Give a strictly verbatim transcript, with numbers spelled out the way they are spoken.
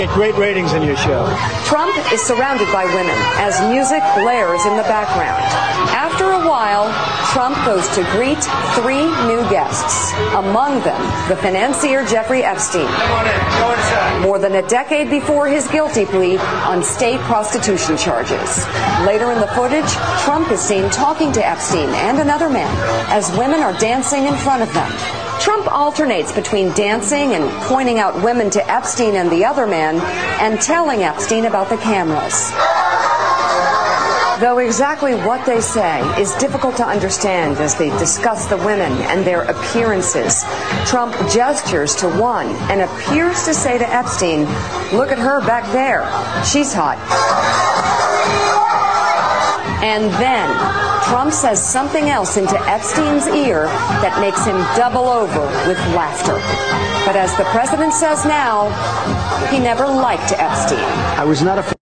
Great ratings in your show. Trump is surrounded by women as music blares in the background. After a while, Trump goes to greet three new guests. Among them, the financier Jeffrey Epstein. Come on in. Go inside. More than a decade before his guilty plea on state prostitution charges. Later in the footage, Trump is seen talking to Epstein and another man as women are dancing in front of them. Trump alternates between dancing and pointing out women to Epstein and the other man and telling Epstein about the cameras. Though exactly what they say is difficult to understand as they discuss the women and their appearances, Trump gestures to one and appears to say to Epstein, "Look at her back there. She's hot." And then Trump says something else into Epstein's ear that makes him double over with laughter. But as the president says now, he never liked Epstein. I was not a